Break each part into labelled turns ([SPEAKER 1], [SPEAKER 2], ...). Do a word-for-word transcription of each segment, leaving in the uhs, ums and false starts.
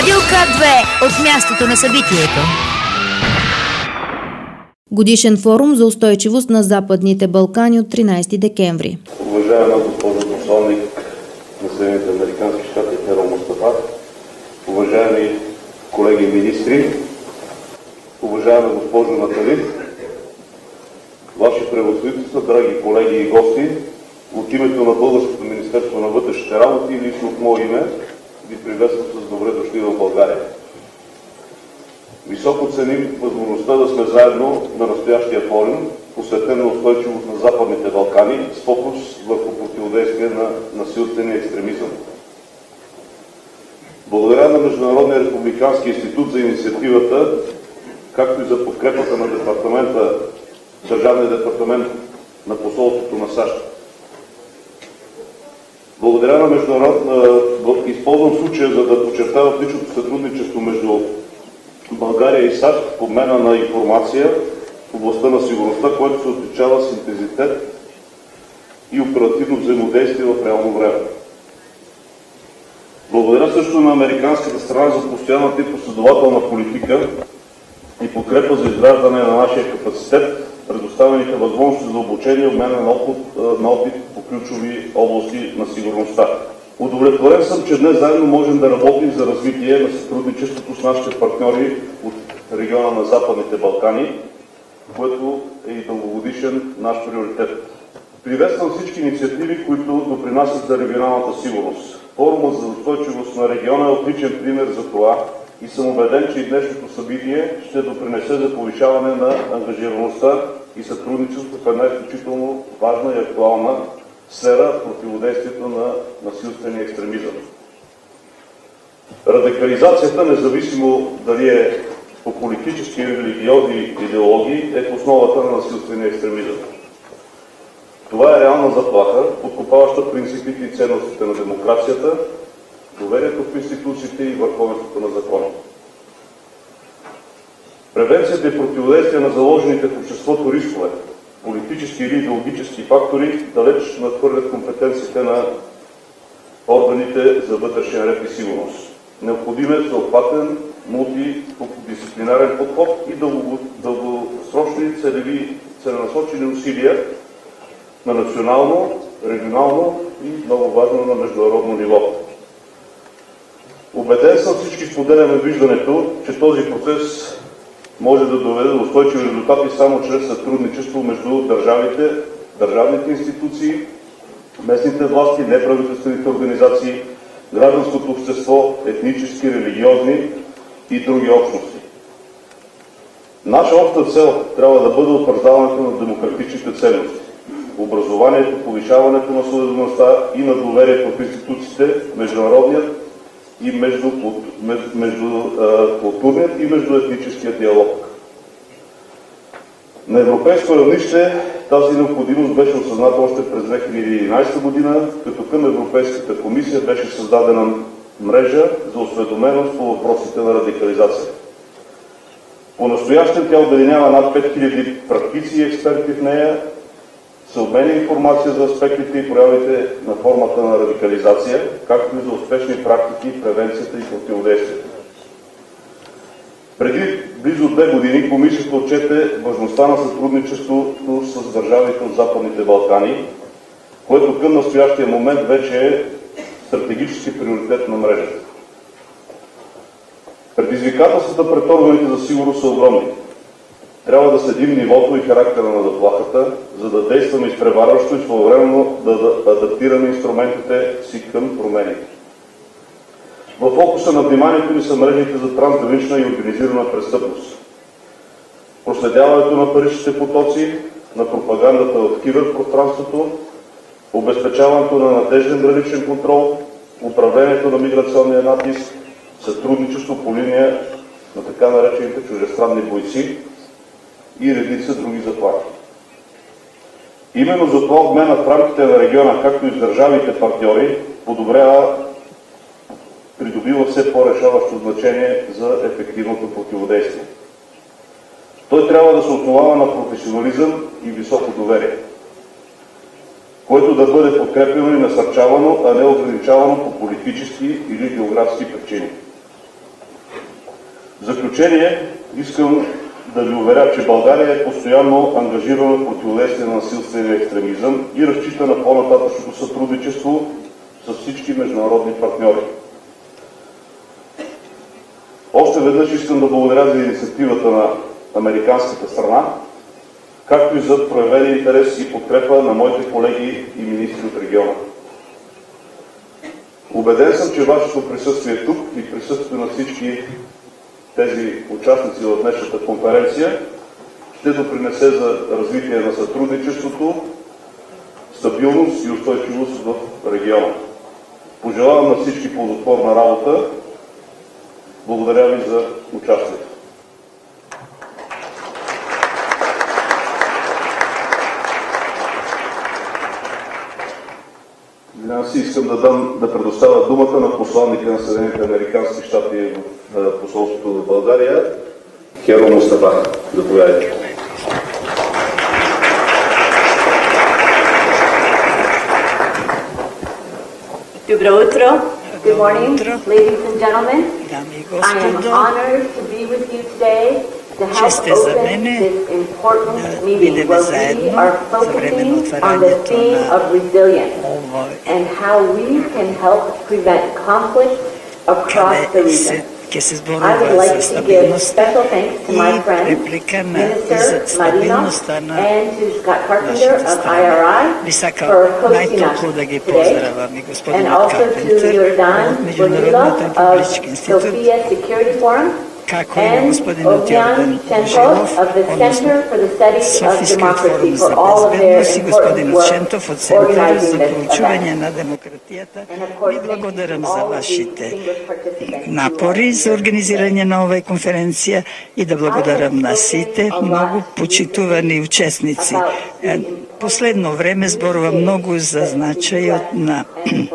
[SPEAKER 1] Радио К две от мястото на събитието.
[SPEAKER 2] Годишен форум за устойчивост на Западните Балкани от тринадесети декември.
[SPEAKER 3] Уважаема госпожо посланник на Съединените американски щати Херол Мустафа, уважаеми колеги министри, уважаема госпожо Натали, ваши превъзходителства, драги колеги и гости, от името на Българското министерство на вътрешните работи и лично от мое име ви приветствам с добре дошли в България. Високо ценим възможността да сме заедно на настоящия форум, посветен на устойчивост на Западните Балкани, с фокус върху противодействие на насилствения екстремизъм. Благодаря на Международния републикански институт за инициативата, както и за подкрепата на департамента, Държавния департамент на посолството на САЩ. Благодаря на международна... Използвам случая, за да подчертая отличното сътрудничество между България и САЩ в обмена на информация в областта на сигурността, което се отличава с интензитет и оперативно взаимодействие в реално време. Благодаря също на американската страна за постоянната и последователна политика и подкрепа за изграждане на нашия капацитет, предоставените възможности за обучение и обмена на опит, на опит по ключови области на сигурността. Удовлетворен съм, че днес заедно можем да работим за развитие на сътрудничеството с нашите партньори от региона на Западните Балкани, което е и дългогодишен наш приоритет. Приветствам всички инициативи, които допринасят за регионалната сигурност. Форумът за устойчивост на региона е отличен пример за това и съм убеден, че и днешното събитие ще допринесе за повишаване на ангажираността и сътрудничеството в една изключително важна и актуална сфера в противодействието на насилствения екстремизъм. Радикализацията, независимо дали е по политически и религиозни идеологии, е в основата на насилствения екстремизъм. Това е реална заплаха, подкопаваща принципите и ценностите на демокрацията, доверието в институциите и върховенството на закона. Превенцията и противодействие на заложените в обществото рискове, политически или идеологически фактори, далеч надхвърлят компетенциите на органите за вътрешен ред и сигурност. Необходим е всеобхватен, мултидисциплинарен подход и дългосрочни целеви, целенасочени усилия на национално, регионално и много важно на международно ниво. Убеден съм, всички споделяме виждането, че този процес може да доведе до устойчиви резултати само чрез сътрудничество между държавите, държавните институции, местните власти, неправителствените организации, гражданското общество, етнически, религиозни и други общности. Наша обща цел трябва да бъде утвърждаването на демократичните ценности, образованието, повишаването на солидарността и на доверието в институциите, международният и между, между, между а, културният и междуетническия диалог. На европейско равнище тази необходимост беше осъзната още през две хиляди и единадесета година, като към Европейската комисия беше създадена мрежа за осведоменост по въпросите на радикализация. По-настоящем тя обединява над пет хиляди практици и експерти в нея, се обменя информация за аспектите и проявите на формата на радикализация, както и за успешни практики, превенцията и противодействието. Преди близо две години комисията отчете важността на сътрудничеството с държавите от Западните Балкани, което към настоящия момент вече е стратегически приоритет на мрежата. Предизвикателствата пред органите за сигурност са огромни. Трябва да следим нивото и характера на заплахата, за да действаме изпреварващо и своевременно да адаптираме инструментите си към промените. В фокуса на вниманието ни са мрежите за трансгранична и организирана престъпност. Проследяването на паричните потоци, на пропагандата в киберпространството, обезпечаването на надежден граничен контрол, управлението на миграционния натиск, сътрудничество по линия на така наречените чуждестранни бойци и редица други заплахи. Именно за това обменът в рамките на региона, както и с държавите партньори, подобрява, придобива все по-решаващо значение за ефективното противодействие. Той трябва да се основава на професионализъм и високо доверие, което да бъде подкрепено и насърчавано, а не ограничавано по политически или географски причини. В заключение искам да ви уверя, че България е постоянно ангажирана в противодействие на насилствения екстремизъм и разчита на по-нататъчното сътрудничество с всички международни партньори. Още веднъж искам да благодаря за инициативата на американската страна, както и за проявения интерес и подкрепа на моите колеги и министри от региона. Убеден съм, че вашето присъствие тук и присъствие на всички тези участници в днешната конференция ще допринесе за развитие на сътрудничеството, стабилност и устойчивост в региона. Пожелавам на всички плодотворна работа. Благодаря ви за участието. Аз искам да, дам, да предоставя думата на посланника на Съединените американски щати в посолството в България, Херо Мустафа. Заповядайте.
[SPEAKER 4] Добро утро. Good morning, ladies and gentlemen. I am honored to be with you today to help open this important meeting where we are focusing on the theme of resilience and how we can help prevent conflict across the region. I would like to give special thanks to my friend, Minister Marinov, and to Scott Carpenter of I R I for hosting us today, and also to Jordan Bonilov of Sofia Security Forum, and Ogyan Chenkov of the Center for the Study of Democracy for all of their important work organizing this event. And of course, thank you to all of the distinguished participants.
[SPEAKER 5] Напори за организиране на оваа конференција и да благодарам на сите многу почитувани учесници. Последно време зборува многу за значајот на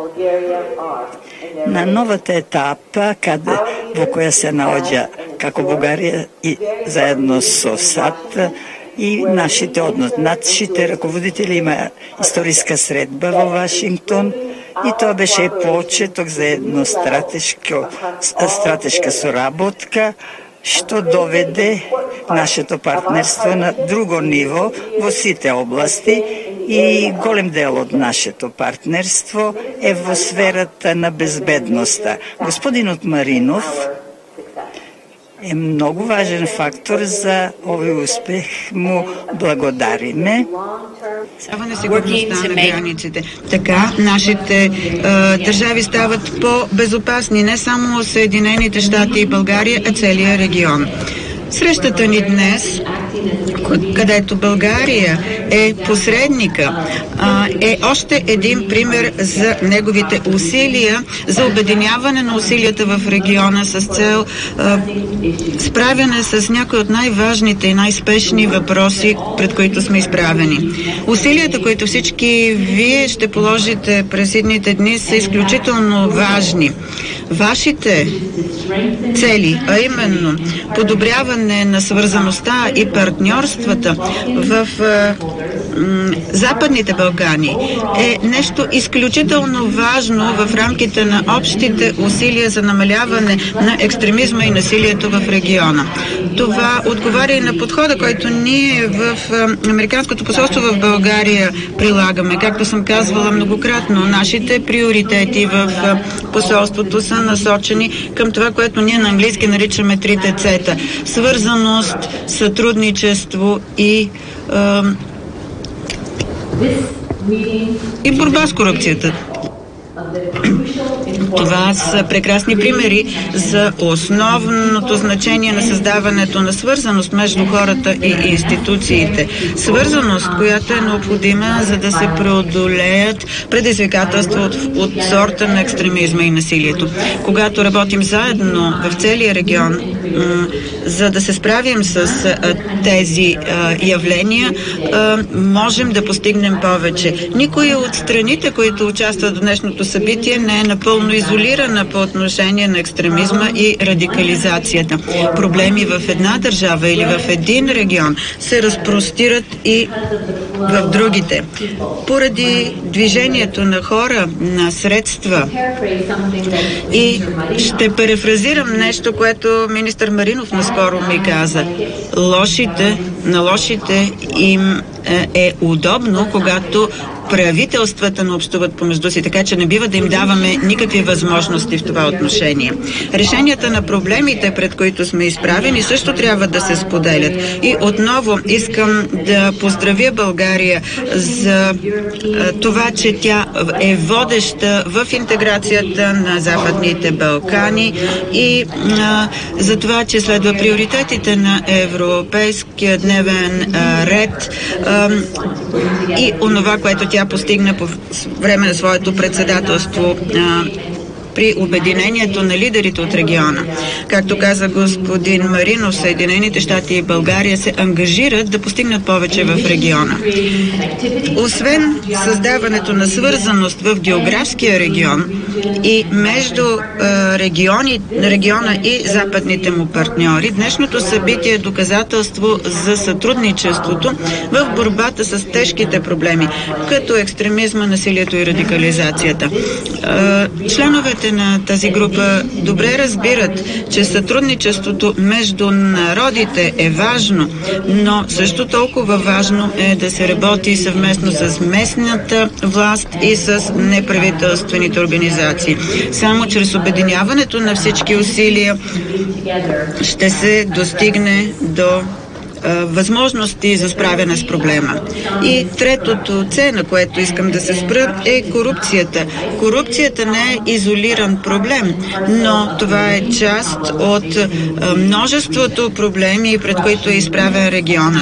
[SPEAKER 5] на новата етапа каде во која се наоѓа како Бугарија и заедно со САД и нашите односи. Нашите раководители има историска средба во Вашингтон и тоа беше почеток за едно стратешка соработка, што доведе нашето партнерство на друго ниво во сите области и голем дел од нашето партнерство е во сферата на безбедноста. Господинот Маринов е многу важен фактор за овој успех. Му благодариме.
[SPEAKER 6] На сигурността на границите. Така нашите е, държави стават по-безопасни, не само Съединените щати и България, а целия регион. Срещата ни днес, където България е посредника, е още един пример за неговите усилия за обединяване на усилията в региона с цел справяне с някои от най-важните и най-спешни въпроси, пред които сме изправени. Усилията, които всички вие ще положите през идните дни, са изключително важни. Вашите цели, а именно подобряване на свързаността и партньорствата в Западните Балкани е нещо изключително важно в рамките на общите усилия за намаляване на екстремизма и насилието в региона. Това отговаря и на подхода, който ние в Американското посолство в България прилагаме. Както съм казвала многократно, нашите приоритети в посолството са насочени към това, което ние на английски наричаме трите цета. Свързаност, сътрудничество и е, и борба с корупцията. Това са прекрасни примери за основното значение на създаването на свързаност между хората и институциите. Свързаност, която е необходима, за да се преодолеят предизвикателства от, от сорта на екстремизма и насилието. Когато работим заедно в целия регион, за да се справим с тези явления, можем да постигнем повече. Никой от страните, които участват в днешното събитие, не е напълно изолирана по отношение на екстремизма и радикализацията. Проблеми в една държава или в един регион се разпростират и в другите. Поради движението на хора, на средства. И ще перефразирам нещо, което министър Маринов наскоро ми каза. Лошите, на лошите им е удобно, когато правителствата не общуват помежду си, така че не бива да им даваме никакви възможности в това отношение. Решенията на проблемите, пред които сме изправени, също трябва да се споделят. И отново искам да поздравя България за това, че тя е водеща в интеграцията на Западните Балкани и а, за това, че следва приоритетите на европейския дневен а, ред а, и онова, което тя Тя постигна по време на своето председателство а, при обединението на лидерите от региона. Както каза господин Маринов, Съединените щати и България се ангажират да постигнат повече в региона. Освен създаването на свързаност в географския регион и между а, региони, региона и западните му партньори, днешното събитие е доказателство за сътрудничеството в борбата с тежките проблеми, като екстремизма, насилието и радикализацията. А, членовете на тази група добре разбират, че сътрудничеството между народите е важно, но също толкова важно е да се работи съвместно с местната власт и с неправителствените организации. Само чрез обединяването на всички усилия ще се достигне до възможности за справяне с проблема. И третото С, на което искам да се спра, е корупцията. Корупцията не е изолиран проблем, но това е част от множеството проблеми, пред които е изправен регионът.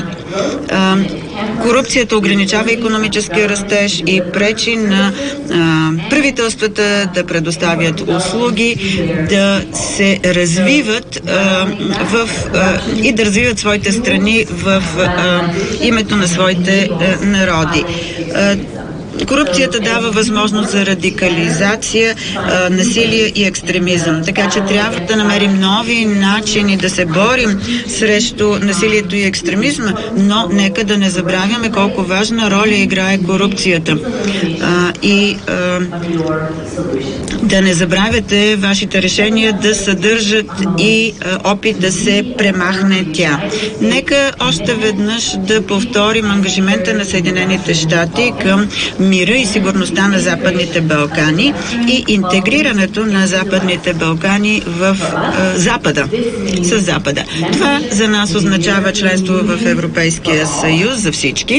[SPEAKER 6] Корупцията ограничава икономическия растеж и пречи на а, правителствата да предоставят услуги, да се развиват а, в, а, и да развиват своите страни в а, името на своите а, народи. А, Корупцията дава възможност за радикализация, а, насилие и екстремизъм. Така че трябва да намерим нови начини да се борим срещу насилието и екстремизма, но нека да не забравяме колко важна роля играе корупцията. А, и а, да не забравяте вашите решения да съдържат и а, опит да се премахне тя. Нека още веднъж да повторим ангажимента на Съединените щати към мира и сигурността на Западните Балкани и интегрирането на Западните Балкани в е, Запада, с Запада. Това за нас означава членство в Европейския съюз за всички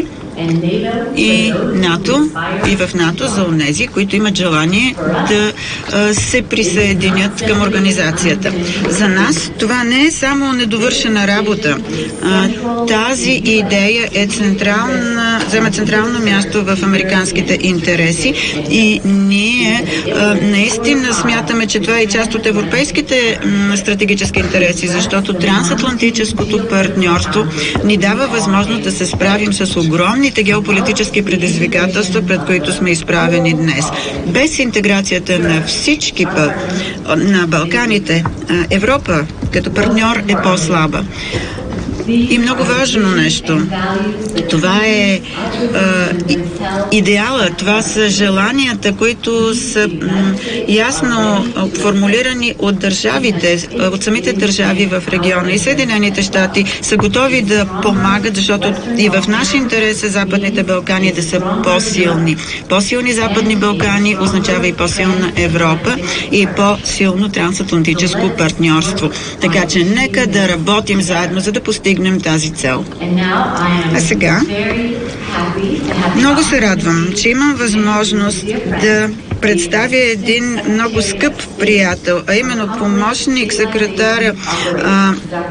[SPEAKER 6] и НАТО, и в НАТО за онези, които имат желание да а, се присъединят към организацията. За нас това не е само недовършена работа. А, тази идея е централна, взема централно място в американските интереси и ние а, наистина смятаме, че това е част от европейските м, стратегически интереси, защото трансатлантическото партньорство ни дава възможност да се справим с огромни геополитически предизвикателства, пред които сме изправени днес. Без интеграцията на всички на Балканите, Европа като партньор е по-слаба. И много важно нещо. Това е а, идеала, това са желанията, които са м, ясно формулирани от държавите, от самите държави в региона. И Съединените щати са готови да помагат, защото и в наш интерес е Западните Балкани да са по-силни. По-силни Западни Балкани означава и по-силна Европа и по-силно трансатлантическо партньорство. Така че нека да работим заедно, за да постигнем тази цел. А сега много се радвам, че имам възможност да представя един много скъп приятел, а именно помощник секретаря а,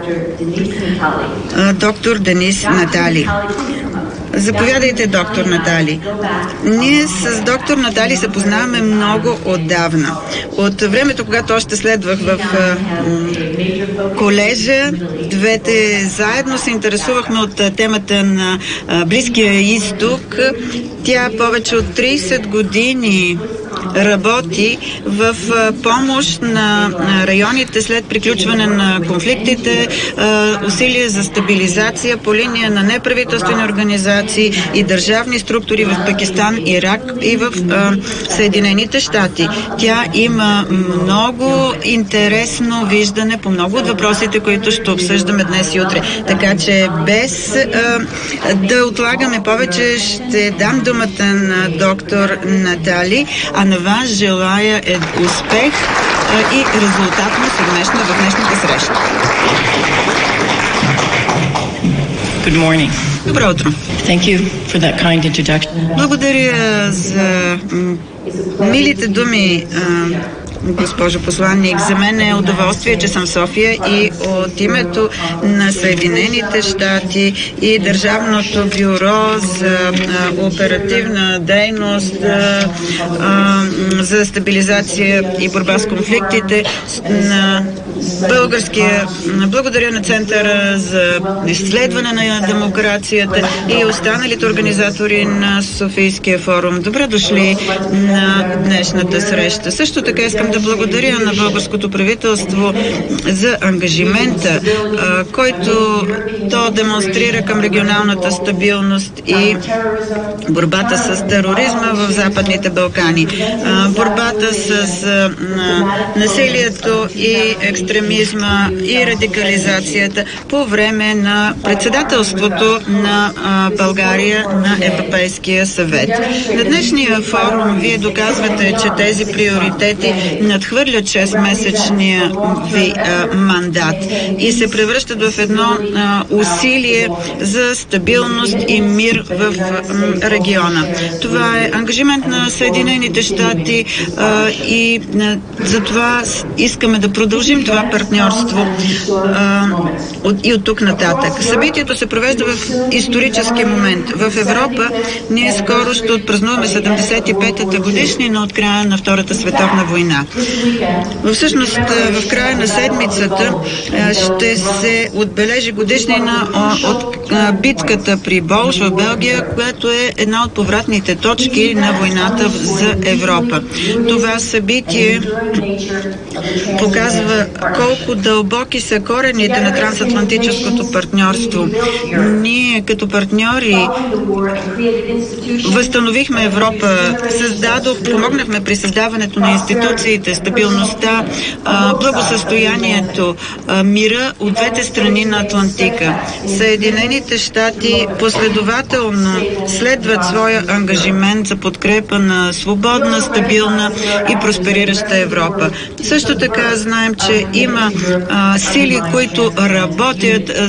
[SPEAKER 6] а, доктор Денис Натали. Заповядайте, доктор Натали. Ние с доктор Натали се познаваме много отдавна. От времето, когато още следвах в а, колежа, двете заедно се интересувахме от темата на а, Близкия изток. Тя повече от трийсет години работи в помощ на районите след приключване на конфликтите, усилия за стабилизация по линия на неправителствени организации и държавни структури в Пакистан, Ирак и в Съединените щати. Тя има много интересно виждане по много от въпросите, които ще обсъждаме днес и утре. Така че без да отлагаме повече, ще дам думата на доктор Натали, а на вас желая е успех и резултатно съвместно в днешната среща.
[SPEAKER 7] Good morning.
[SPEAKER 6] Добро утро.
[SPEAKER 7] Thank you for that kind introduction.
[SPEAKER 6] Благодаря за милите думи, госпожо посланник. За мен е удоволствие, че съм в София и от името на Съединените щати и Държавното бюро за оперативна дейност за стабилизация и борба с конфликтите на българския, благодаря на Центъра за изследване на демокрацията и останалите организатори на Софийския форум. Добре дошли на днешната среща. Също така искам да благодаря на българското правителство за ангажимента, който то демонстрира към регионалната стабилност и борбата с тероризма в Западните Балкани. Борбата с насилието и екстремизма и радикализацията по време на председателството на България на Европейския съвет. На днешния форум вие доказвате, че тези приоритети надхвърлят шестмесечния ви а, мандат и се превръщат в едно а, усилие за стабилност и мир в а, региона. Това е ангажимент на Съединените щати а, и а, за това искаме да продължим това партньорство а, от, и от тук нататък. Събитието се провежда в исторически момент. В Европа ние скоро ще отпразнуваме седемдесет и петата годишнина от края на Втората световна война. Всъщност, в края на седмицата ще се отбележи годишнина от битката при Болш в Белгия, която е една от повратните точки на войната за Европа. Това събитие показва колко дълбоки са корените на трансатлантическото партньорство. Ние като партньори възстановихме Европа, създадох, помогнахме при създаването на институциите, стабилността, благосъстоянието, мира от двете страни на Атлантика. Съединените щати последователно следват своя ангажимент за подкрепа на свободна, стабилна и просперираща Европа. Също така знаем, че има а, сили, които работят а,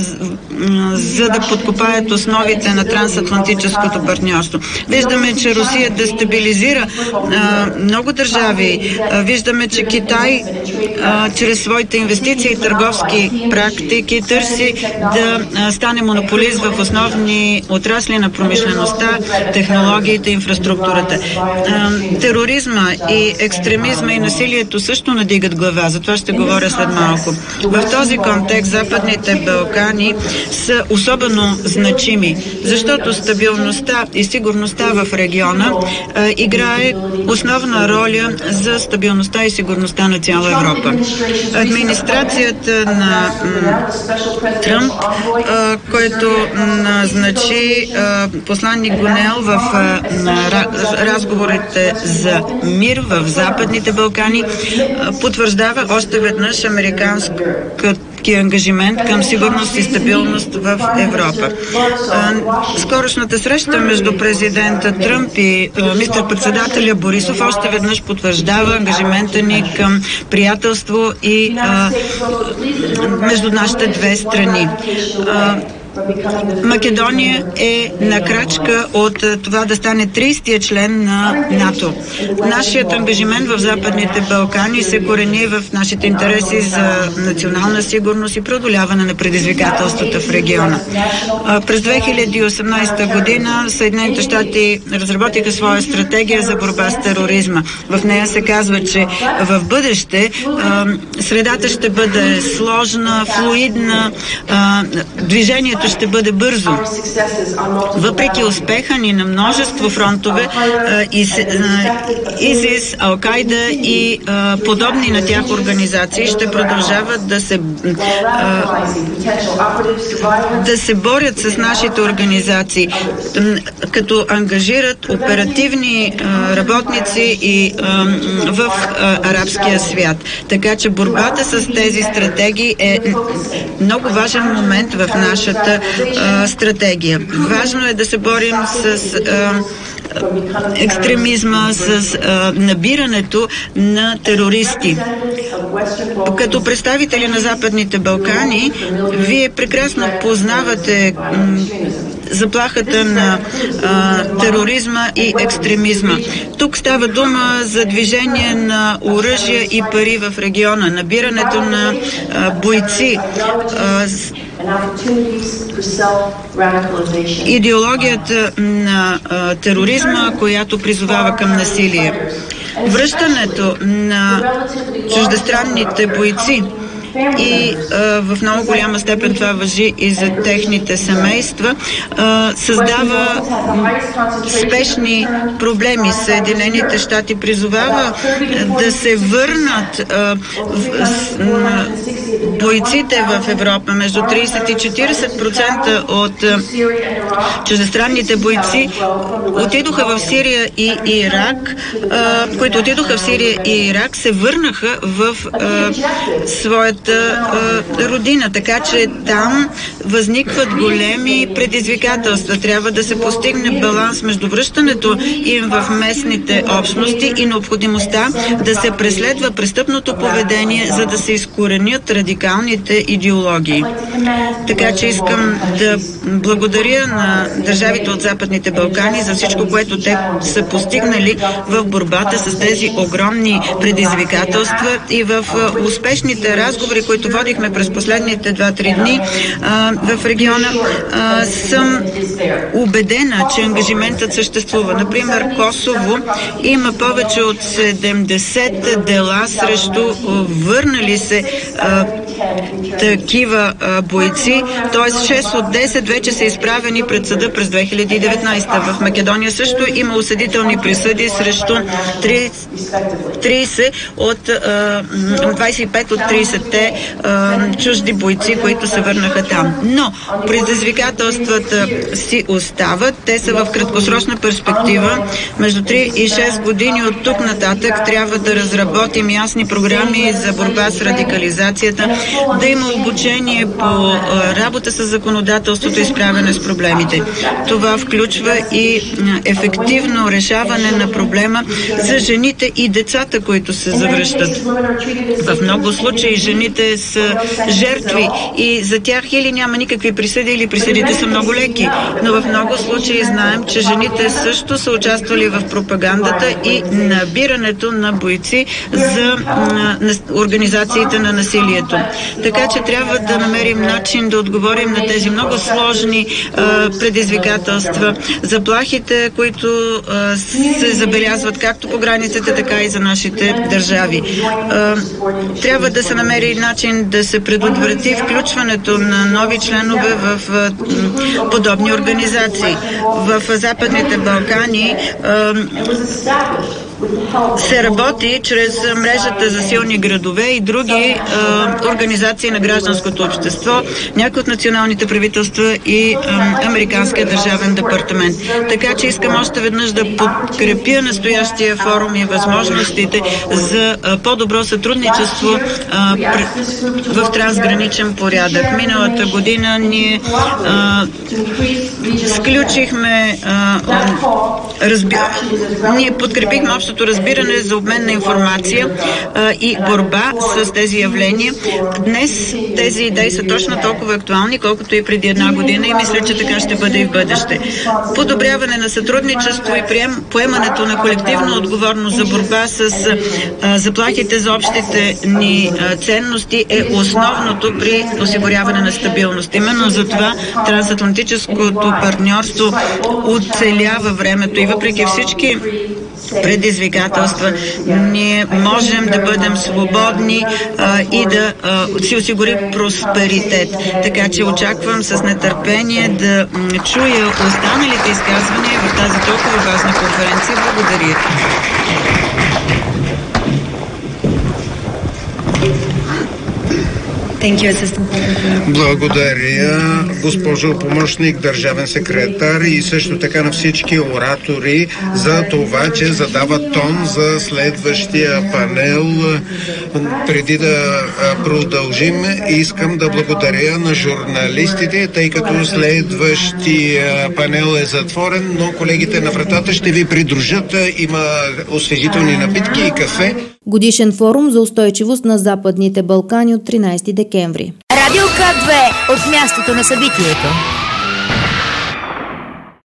[SPEAKER 6] за да подкопаят основите на трансатлантическото партньорство. Виждаме, че Русия дестабилизира а, много държави. А, виждаме, че Китай а, чрез своите инвестиции и търговски практики търси да а, стане монополист в основни отрасли на промишлеността, технологиите, инфраструктурата. А, тероризма и екстремизма и насилието също надигат глава. За това ще говоря след малко. В този контекст Западните Балкани са особено значими, защото стабилността и сигурността в региона а, играе основна роля за стабилността и сигурността на цяла Европа. Администрацията на м, Тръмп, а, който назначи а, посланник Гонел в а, на, разговорите за мир в Западните Балкани, а, потвърждава още веднъж американската ангажимент към сигурност и стабилност в Европа. Скорошната среща между президента Тръмп и министър-председателя Борисов още веднъж потвърждава ангажимента ни към приятелство и а, между нашите две страни. А, Македония е на крачка от това да стане тридесетия член на НАТО. Нашият ангажимент в Западните Балкани се корени в нашите интереси за национална сигурност и преодоляване на предизвикателствата в региона. През две хиляди и осемнадесета година Съединените щати разработиха своя стратегия за борба с тероризма. В нея се казва, че в бъдеще средата ще бъде сложна, флуидна, движението което ще бъде бързо. Въпреки успеха ни на множество фронтове, ИСИС, Ал-Кайда и подобни на тях организации ще продължават да се да се борят с нашите организации, като ангажират оперативни работници и в арабския свят. Така че борбата с тези стратегии е много важен момент в нашата стратегия. Важно е да се борим с екстремизма, с а, набирането на терористи. Като представители на Западните Балкани, вие прекрасно познавате м, заплахата на а, тероризма и екстремизма. Тук става дума за движение на оръжия и пари в региона, набирането на а, бойци, а, идеологията на а, тероризма, която призовава към насилие. Връщането на чуждестранните бойци и а, в много голяма степен това важи и за техните семейства, а, създава спешни проблеми. Съединените щати призовава да се върнат а, в, с, а, бойците в Европа. Между трийсет и четирийсет процента от а, чуждестранните бойци отидоха в Сирия и Ирак, а, които отидоха в Сирия и Ирак, се върнаха в а, своята родина, така че там възникват големи предизвикателства. Трябва да се постигне баланс между връщането им в местните общности и необходимостта да се преследва престъпното поведение, за да се изкоренят радикалните идеологии. Така че искам да благодаря на държавите от Западните Балкани за всичко, което те са постигнали в борбата с тези огромни предизвикателства и в успешните разговори, които водихме през последните два-три дни а, в региона, а, съм убедена, че ангажиментът съществува. Например, Косово има повече от седемдесет дела срещу върнали се а, такива а, бойци, т.е. шест от десет вече са изправени пред съда през две хиляди и деветнадесета. В Македония също има осъдителни присъди срещу трийсет от а, двадесет и пет от трийсетте чужди бойци, които се върнаха там. Но предизвикателствата си остават. Те са в краткосрочна перспектива. Между три и шест години от тук нататък трябва да разработим ясни програми за борба с радикализацията, да има обучение по работа с законодателството и справяне с проблемите. Това включва и ефективно решаване на проблема за жените и децата, които се завръщат. В много случаи жените са жертви и за тях или няма никакви присъди, или присъдите са много леки. Но в много случаи знаем, че жените също са участвали в пропагандата и набирането на бойци за организациите на насилието. Така че трябва да намерим начин да отговорим на тези много сложни а, предизвикателства, заплахите, които а, се забелязват както по границите, така и за нашите държави. А, трябва да се намери начин да се предотврати включването на нови членове в а, подобни организации. В Западните Балкани а, се работи чрез мрежата за силни градове и други а, организации на гражданското общество, някои от националните правителства и а, Американския държавен департамент. Така че искам още веднъж да подкрепя настоящия форум и възможностите за а, по-добро сътрудничество а, в трансграничен порядък. Миналата година ние а, сключихме а, разби... ние подкрепихме общото разбиране за обмен на информация а, и борба с тези явления. Днес тези идеи са точно толкова актуални, колкото и преди една година и мисля, че така ще бъде и в бъдеще. Подобряване на сътрудничество и прием, поемането на колективна отговорност за борба с а, заплахите за общите ни а, ценности е основното при осигуряване на стабилност. Именно за това трансатлантическото партньорство оцелява времето и въпреки всички предизвикателства, ние можем да бъдем свободни а, и да а, си осигури просперитет. Така че очаквам с нетърпение да м, чуя останалите изказвания в тази толкова важна конференция. Благодаря.
[SPEAKER 8] Благодаря, госпожо помощник, държавен секретар, и също така на всички оратори за това, че задават тон за следващия панел. Преди да продължим, искам да благодаря на журналистите, тъй като следващия панел е затворен, но колегите на вратата ще ви придружат. Има освежителни напитки и кафе.
[SPEAKER 2] Годишен форум за устойчивост на Западните Балкани от тринайсети декември.
[SPEAKER 1] Радио К две от мястото на събитието.